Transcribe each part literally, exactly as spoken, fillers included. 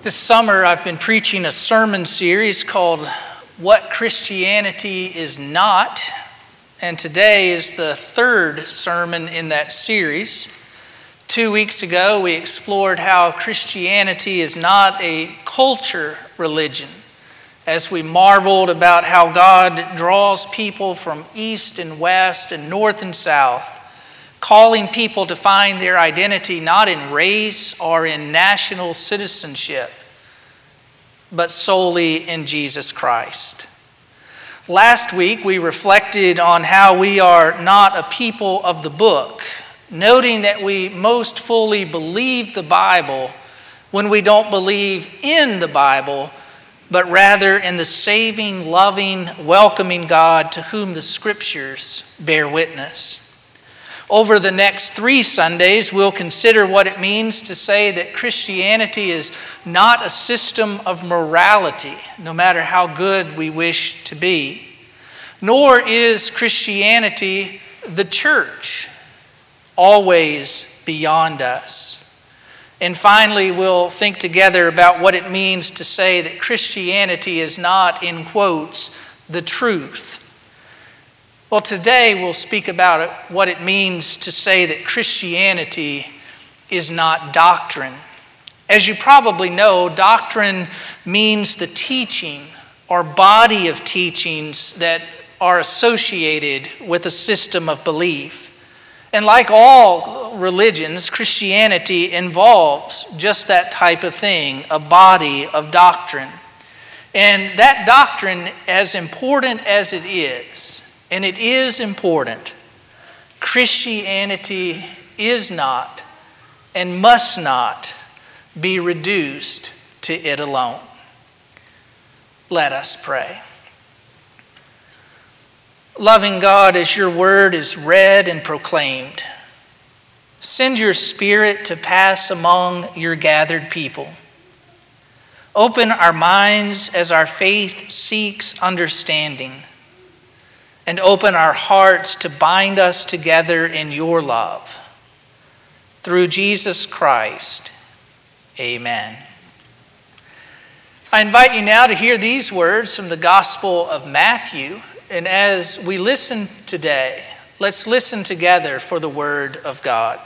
This summer, I've been preaching a sermon series called What Christianity Is Not, and today is the third sermon in that series. Two weeks ago, we explored how Christianity is not a culture religion, as we marveled about how God draws people from east and west and north and south, calling people to find their identity not in race or in national citizenship, but solely in Jesus Christ. Last week, we reflected on how we are not a people of the book, noting that we most fully believe the Bible when we don't believe in the Bible, but rather in the saving, loving, welcoming God to whom the Scriptures bear witness. Over the next three Sundays, we'll consider what it means to say that Christianity is not a system of morality, no matter how good we wish to be, nor is Christianity the church, always beyond us. And finally, we'll think together about what it means to say that Christianity is not, in quotes, the truth. Well, today we'll speak about it, what it means to say that Christianity is not doctrine. As you probably know, doctrine means the teaching or body of teachings that are associated with a system of belief. And like all religions, Christianity involves just that type of thing, a body of doctrine. And that doctrine, as important as it is, and it is important, Christianity is not and must not be reduced to it alone. Let us pray. Loving God, as your word is read and proclaimed, send your Spirit to pass among your gathered people. Open our minds as our faith seeks understanding, and open our hearts to bind us together in your love. Through Jesus Christ, amen. I invite you now to hear these words from the Gospel of Matthew. And as we listen today, let's listen together for the word of God.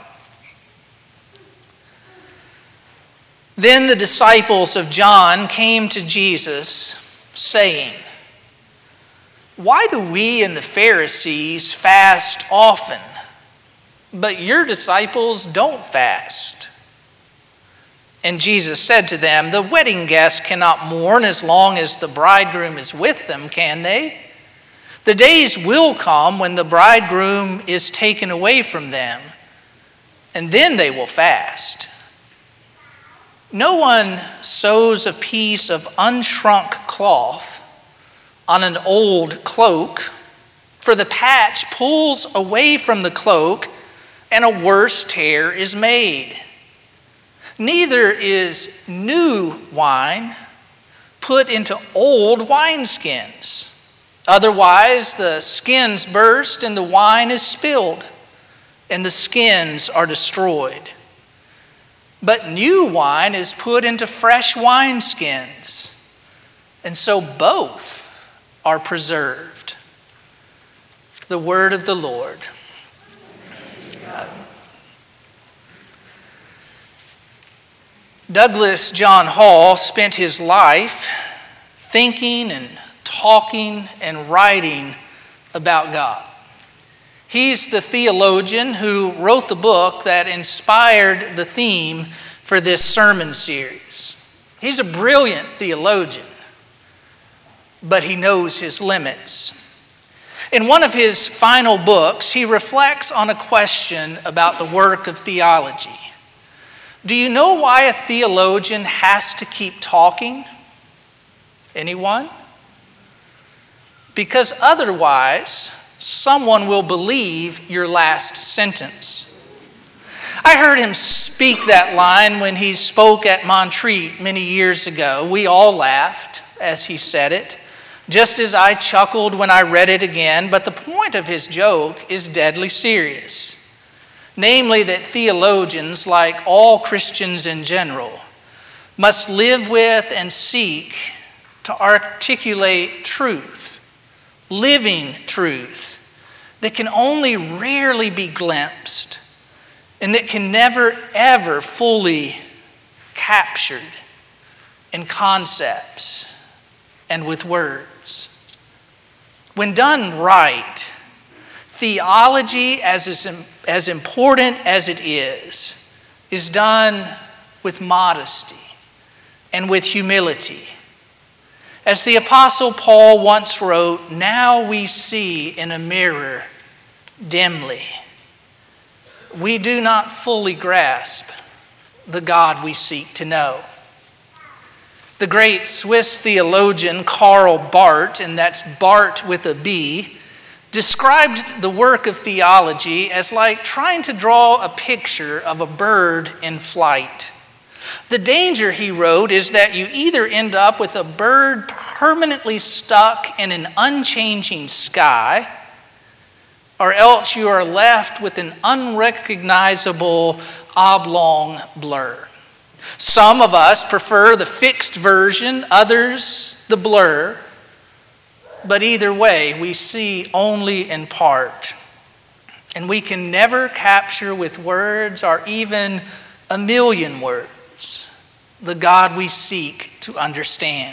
Then the disciples of John came to Jesus, saying, "Why do we and the Pharisees fast often, but your disciples don't fast?" And Jesus said to them, "The wedding guests cannot mourn as long as the bridegroom is with them, can they? The days will come when the bridegroom is taken away from them, and then they will fast. No one sews a piece of unshrunk cloth on an old cloak, for the patch pulls away from the cloak, and a worse tear is made. Neither is new wine put into old wineskins. Otherwise, the skins burst and the wine is spilled, and the skins are destroyed. But new wine is put into fresh wineskins, and so both are preserved." The word of the Lord. Douglas John Hall spent his life thinking and talking and writing about God. He's the theologian who wrote the book that inspired the theme for this sermon series. He's a brilliant theologian, but he knows his limits. In one of his final books, he reflects on a question about the work of theology. Do you know why a theologian has to keep talking? Anyone? Because otherwise, someone will believe your last sentence. I heard him speak that line when he spoke at Montreat many years ago. We all laughed as he said it, just as I chuckled when I read it again, but the point of his joke is deadly serious. Namely, that theologians, like all Christians in general, must live with and seek to articulate truth, living truth, that can only rarely be glimpsed and that can never, ever fully captured in concepts and with words. When done right, theology, as, is, as important as it is, is done with modesty and with humility. As the Apostle Paul once wrote, "Now we see in a mirror dimly. We do not fully grasp the God we seek to know." The great Swiss theologian Karl Barth, and that's Barth with a B, described the work of theology as like trying to draw a picture of a bird in flight. The danger, he wrote, is that you either end up with a bird permanently stuck in an unchanging sky, or else you are left with an unrecognizable oblong blur. Some of us prefer the fixed version, others the blur. But either way, we see only in part. And we can never capture with words or even a million words the God we seek to understand.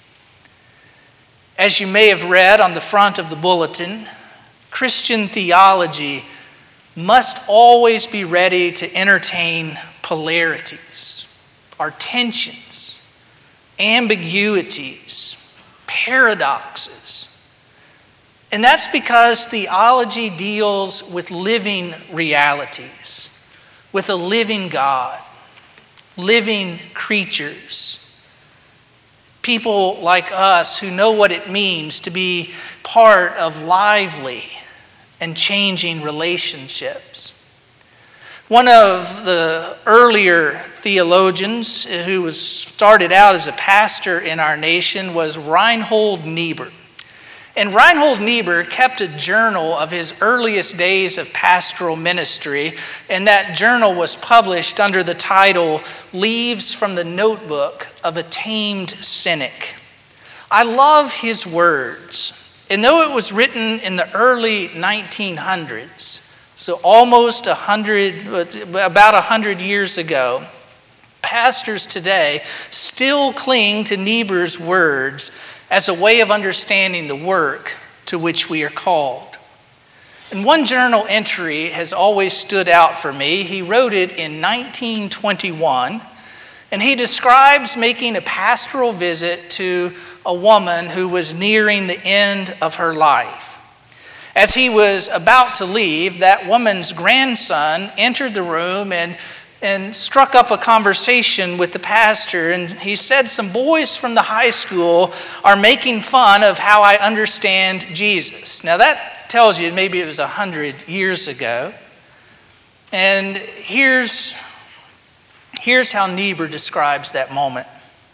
As you may have read on the front of the bulletin, Christian theology must always be ready to entertain polarities, or tensions, ambiguities, paradoxes. And that's because theology deals with living realities, with a living God, living creatures, people like us who know what it means to be part of lively and changing relationships. One of the earlier theologians who was started out as a pastor in our nation was Reinhold Niebuhr. And Reinhold Niebuhr kept a journal of his earliest days of pastoral ministry, and that journal was published under the title Leaves from the Notebook of a Tamed Cynic. I love his words, and though it was written in the early nineteen hundreds, so almost a hundred, about a hundred years ago, pastors today still cling to Niebuhr's words as a way of understanding the work to which we are called. And one journal entry has always stood out for me. He wrote it in nineteen twenty-one, and he describes making a pastoral visit to a woman who was nearing the end of her life. As he was about to leave, that woman's grandson entered the room and, and struck up a conversation with the pastor. And he said, "Some boys from the high school are making fun of how I understand Jesus." Now that tells you maybe it was a hundred years ago. And here's, here's how Niebuhr describes that moment.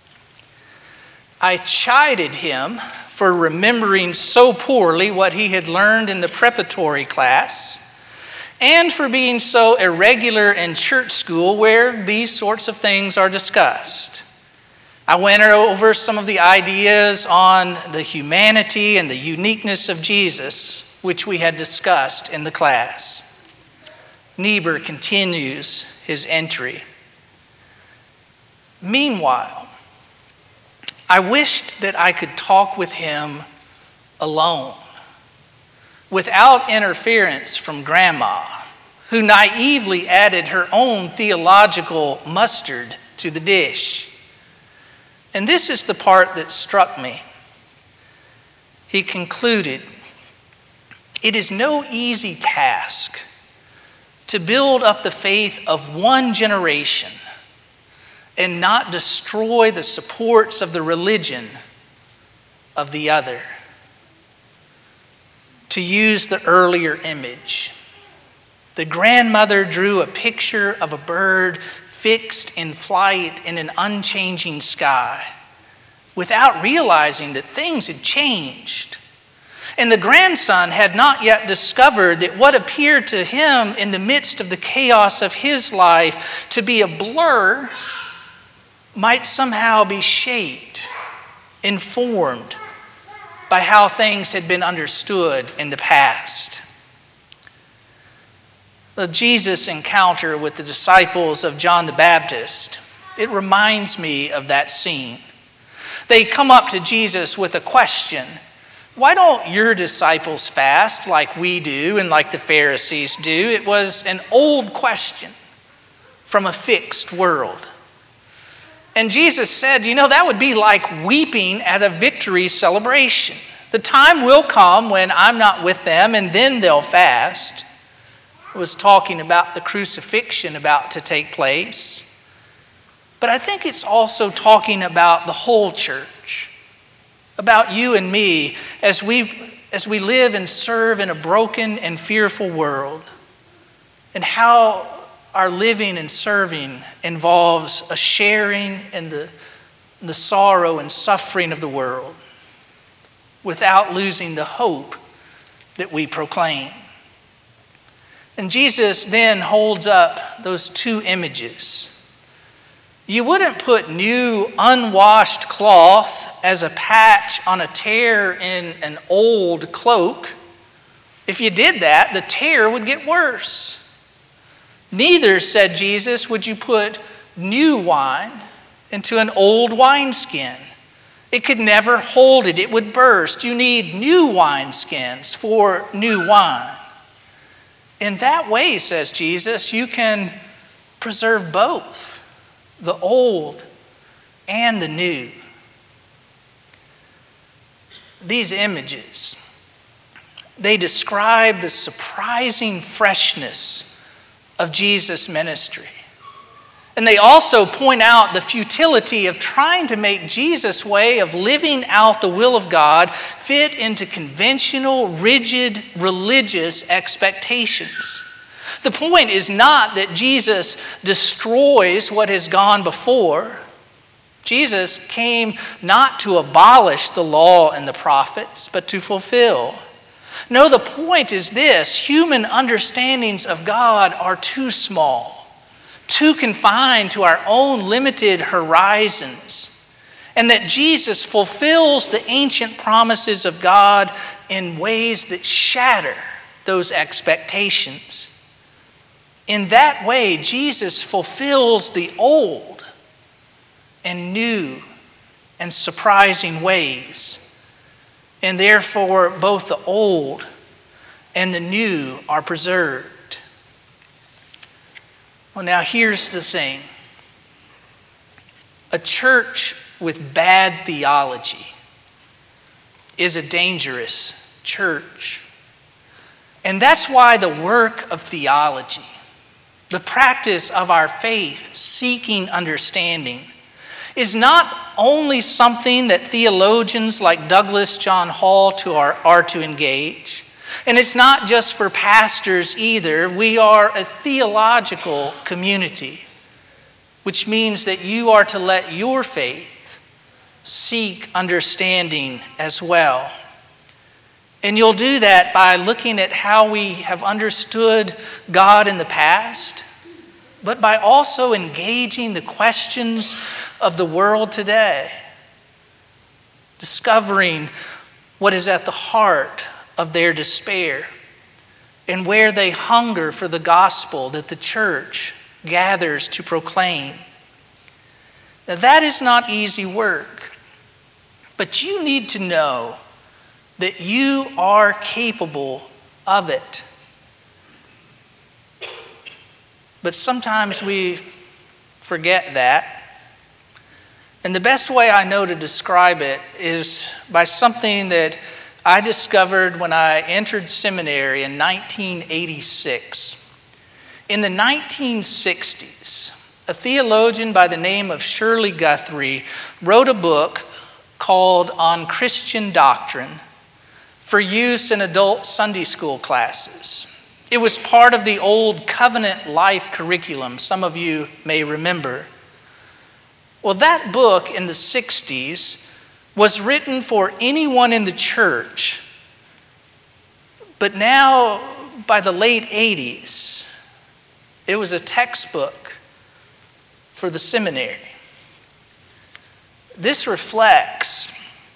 "I chided him for remembering so poorly what he had learned in the preparatory class, and for being so irregular in church school where these sorts of things are discussed. I went over some of the ideas on the humanity and the uniqueness of Jesus, which we had discussed in the class." Niebuhr continues his entry. "Meanwhile, I wished that I could talk with him alone, without interference from Grandma, who naively added her own theological mustard to the dish. And this is the part that struck me." He concluded, "It is no easy task to build up the faith of one generation and not destroy the supports of the religion of the other." To use the earlier image, the grandmother drew a picture of a bird fixed in flight in an unchanging sky, without realizing that things had changed. And the grandson had not yet discovered that what appeared to him in the midst of the chaos of his life to be a blur might somehow be shaped, informed by how things had been understood in the past. The Jesus encounter with the disciples of John the Baptist, it reminds me of that scene. They come up to Jesus with a question. Why don't your disciples fast like we do and like the Pharisees do? It was an old question from a fixed world. And Jesus said, you know, that would be like weeping at a victory celebration. The time will come when I'm not with them and then they'll fast. It was talking about the crucifixion about to take place. But I think it's also talking about the whole church, about you and me as we, as we live and serve in a broken and fearful world, and how our living and serving involves a sharing in the, the sorrow and suffering of the world without losing the hope that we proclaim. And Jesus then holds up those two images. You wouldn't put new unwashed cloth as a patch on a tear in an old cloak. If you did that, the tear would get worse. Neither, said Jesus, would you put new wine into an old wineskin. It could never hold it. It would burst. You need new wineskins for new wine. In that way, says Jesus, you can preserve both, the old and the new. These images, they describe the surprising freshness of Jesus' ministry. And they also point out the futility of trying to make Jesus' way of living out the will of God fit into conventional, rigid, religious expectations. The point is not that Jesus destroys what has gone before. Jesus came not to abolish the law and the prophets, but to fulfill. No, the point is this: human understandings of God are too small, too confined to our own limited horizons, and that Jesus fulfills the ancient promises of God in ways that shatter those expectations. In that way, Jesus fulfills the old in new and surprising ways, and therefore both the old and the new are preserved. Well, now here's the thing. A church with bad theology is a dangerous church. And that's why the work of theology, the practice of our faith, seeking understanding, is not only something that theologians like Douglas John Hall to are, are to engage. And it's not just for pastors either. We are a theological community, which means that you are to let your faith seek understanding as well. And you'll do that by looking at how we have understood God in the past, but by also engaging the questions of the world today, discovering what is at the heart of their despair and where they hunger for the gospel that the church gathers to proclaim. Now, that is not easy work, but you need to know that you are capable of it. But sometimes we forget that. And the best way I know to describe it is by something that I discovered when I entered seminary in nineteen eighty-six. In the nineteen sixties, a theologian by the name of Shirley Guthrie wrote a book called On Christian Doctrine for use in adult Sunday school classes. It was part of the old Covenant Life curriculum, some of you may remember. Well, that book in the sixties was written for anyone in the church, but now by the late eighties, it was a textbook for the seminary. This reflects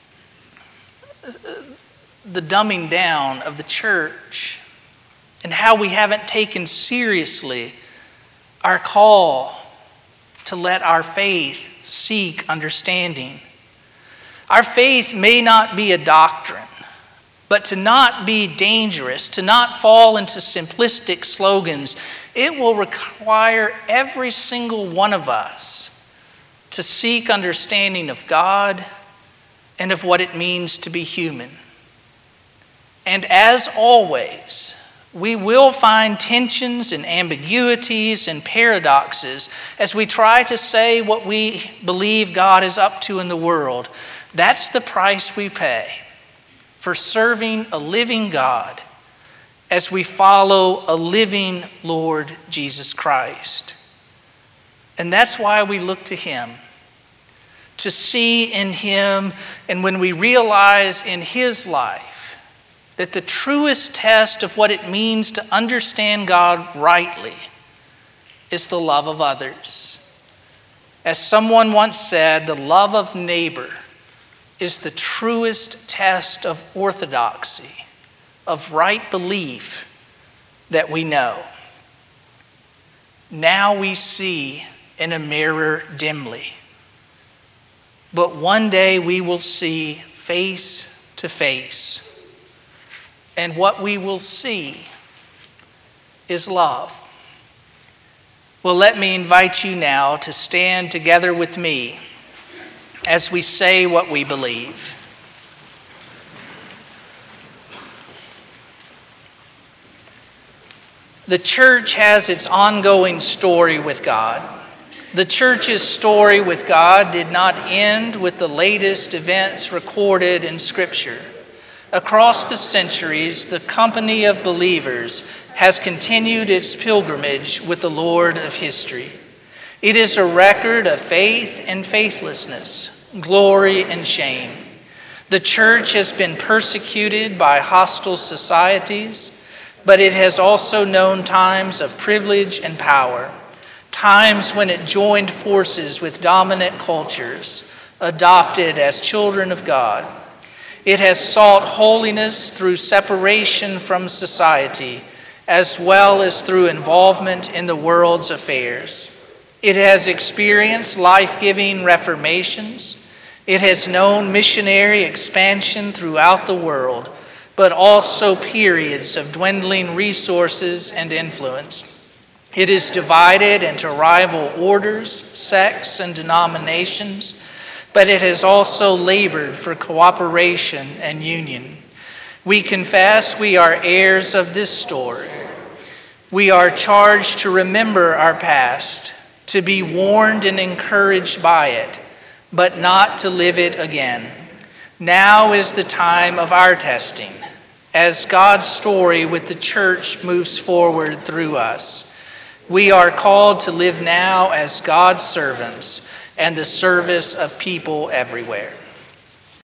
the dumbing down of the church and how we haven't taken seriously our call to let our faith seek understanding. Our faith may not be a doctrine, but to not be dangerous, to not fall into simplistic slogans, it will require every single one of us to seek understanding of God and of what it means to be human. And as always, we will find tensions and ambiguities and paradoxes as we try to say what we believe God is up to in the world. That's the price we pay for serving a living God as we follow a living Lord Jesus Christ. And that's why we look to him, to see in him, and when we realize in his life that the truest test of what it means to understand God rightly is the love of others. As someone once said, the love of neighbor is the truest test of orthodoxy, of right belief that we know. Now we see in a mirror dimly, but one day we will see face to face. And what we will see is love. Well, let me invite you now to stand together with me as we say what we believe. The church has its ongoing story with God. The church's story with God did not end with the latest events recorded in Scripture. Across the centuries, the company of believers has continued its pilgrimage with the Lord of history. It is a record of faith and faithlessness, glory and shame. The church has been persecuted by hostile societies, but it has also known times of privilege and power, times when it joined forces with dominant cultures, adopted as children of God. It has sought holiness through separation from society, as well as through involvement in the world's affairs. It has experienced life-giving reformations. It has known missionary expansion throughout the world, but also periods of dwindling resources and influence. It is divided into rival orders, sects, and denominations, but it has also labored for cooperation and union. We confess we are heirs of this story. We are charged to remember our past, to be warned and encouraged by it, but not to live it again. Now is the time of our testing, as God's story with the church moves forward through us. We are called to live now as God's servants and the service of people everywhere.